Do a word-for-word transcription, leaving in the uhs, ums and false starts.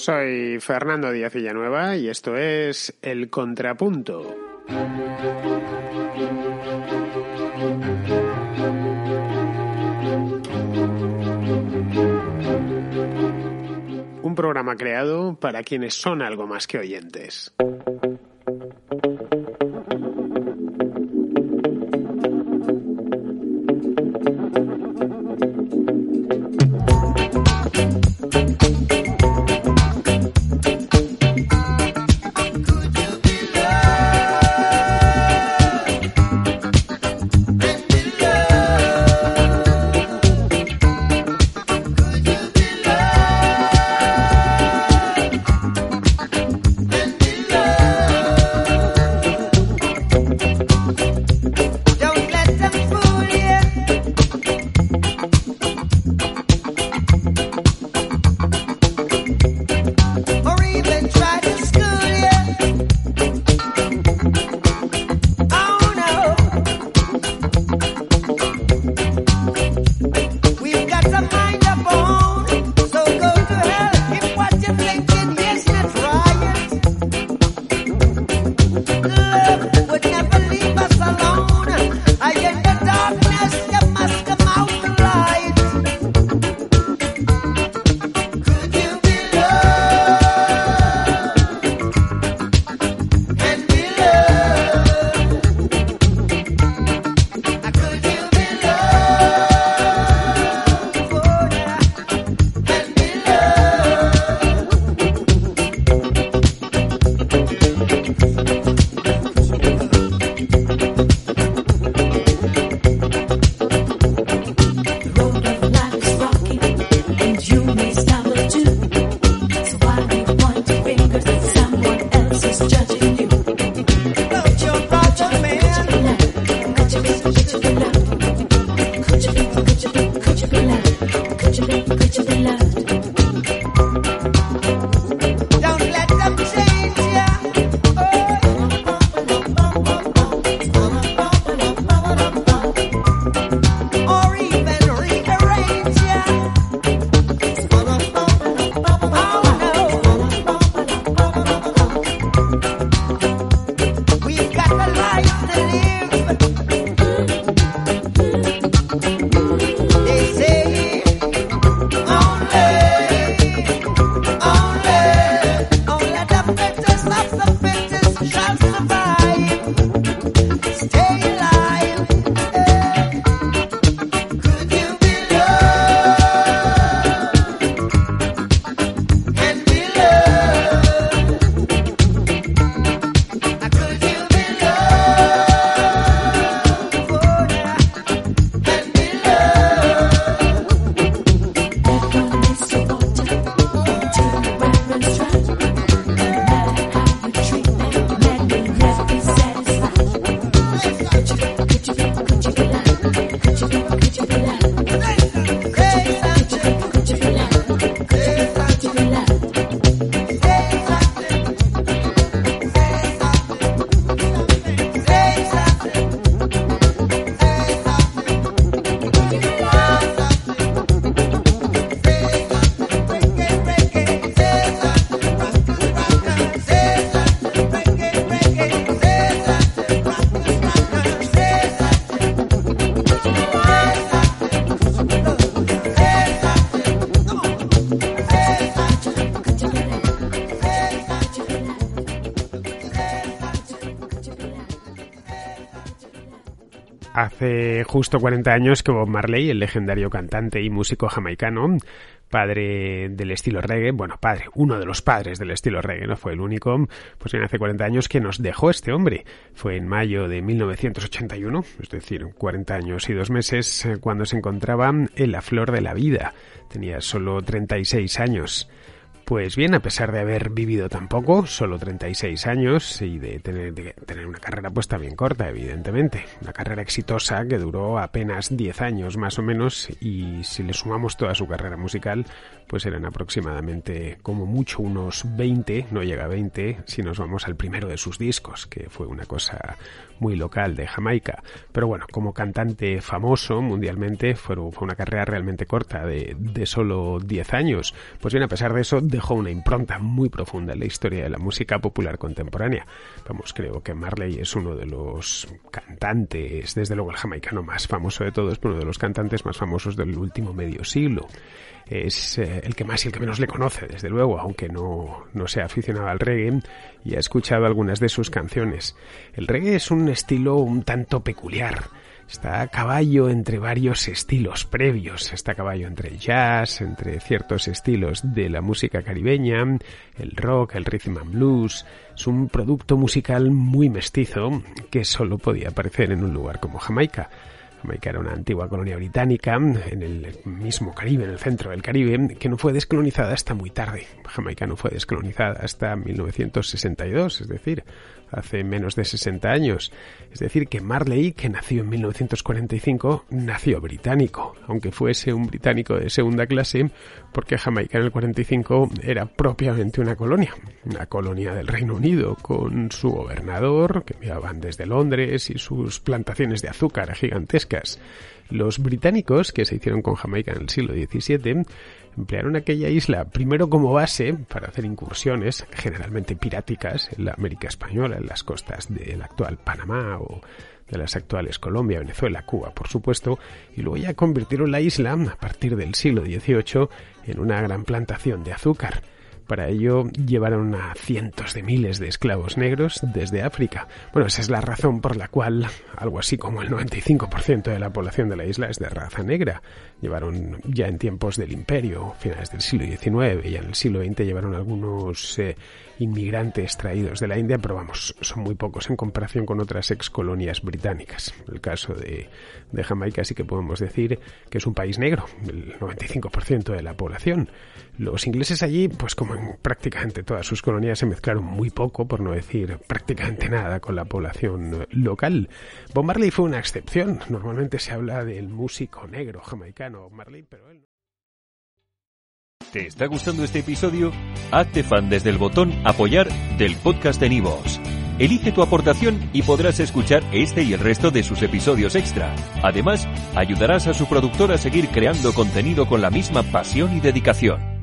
Soy Fernando Díaz Villanueva y esto es El Contrapunto. Un programa creado para quienes son algo más que oyentes. Hace justo cuarenta años que Bob Marley, el legendario cantante y músico jamaicano, padre del estilo reggae, bueno, padre, uno de los padres del estilo reggae, no fue el único, pues bien, hace cuarenta años que nos dejó este hombre. Fue en mayo de mil novecientos ochenta y uno, es decir, cuarenta años y dos meses, cuando se encontraba en la flor de la vida. Tenía solo treinta y seis años. Pues bien, a pesar de haber vivido tan poco, solo treinta y seis años, y de tener, de tener una carrera pues también corta, evidentemente, una carrera exitosa que duró apenas diez años más o menos, y si le sumamos toda su carrera musical, pues eran aproximadamente como mucho unos veinte, no llega a veinte, si nos vamos al primero de sus discos, que fue una cosa muy local de Jamaica. Pero bueno, como cantante famoso mundialmente, fue, fue una carrera realmente corta de, de solo diez años. Pues bien, a pesar de eso, dejó una impronta muy profunda en la historia de la música popular contemporánea. Vamos, creo que Marley es uno de los cantantes, desde luego el jamaicano más famoso de todos, pero uno de los cantantes más famosos del último medio siglo. Es eh, el que más y el que menos le conoce, desde luego, aunque no, no sea aficionado al reggae y ha escuchado algunas de sus canciones. El reggae es un estilo un tanto peculiar. Está a caballo entre varios estilos previos. Está a caballo entre el jazz, entre ciertos estilos de la música caribeña, el rock, el rhythm and blues. Es un producto musical muy mestizo que solo podía aparecer en un lugar como Jamaica. Jamaica era una antigua colonia británica en el mismo Caribe, en el centro del Caribe, que no fue descolonizada hasta muy tarde. Jamaica no fue descolonizada hasta mil novecientos sesenta y dos, es decir, hace menos de sesenta años. Es decir, que Marley, que nació en mil novecientos cuarenta y cinco, nació británico, aunque fuese un británico de segunda clase, porque Jamaica en el cuarenta y cinco era propiamente una colonia, una colonia del Reino Unido, con su gobernador, que enviaban desde Londres, y sus plantaciones de azúcar gigantescas. Los británicos, que se hicieron con Jamaica en el siglo diecisiete, emplearon aquella isla primero como base para hacer incursiones, generalmente piráticas, en la América Española, en las costas del actual Panamá o de las actuales Colombia, Venezuela, Cuba, por supuesto, y luego ya convirtieron la isla, a partir del siglo dieciocho, en una gran plantación de azúcar. Para ello llevaron a cientos de miles de esclavos negros desde África. Bueno, esa es la razón por la cual algo así como el noventa y cinco por ciento de la población de la isla es de raza negra. Llevaron ya en tiempos del Imperio, finales del siglo diecinueve, y en el siglo veinte llevaron algunos eh, inmigrantes traídos de la India, pero vamos, son muy pocos en comparación con otras excolonias británicas. El caso de, de Jamaica sí que podemos decir que es un país negro, el noventa y cinco por ciento de la población. Los ingleses allí, pues como en prácticamente todas sus colonias, se mezclaron muy poco, por no decir prácticamente nada, con la población local. Bob Marley fue una excepción. Normalmente se habla del músico negro jamaicano Marley, pero él... ¿Te está gustando este episodio? Hazte fan desde el botón Apoyar del podcast de Nivos. Elige tu aportación y podrás escuchar este y el resto de sus episodios extra. Además, ayudarás a su productor a seguir creando contenido con la misma pasión y dedicación.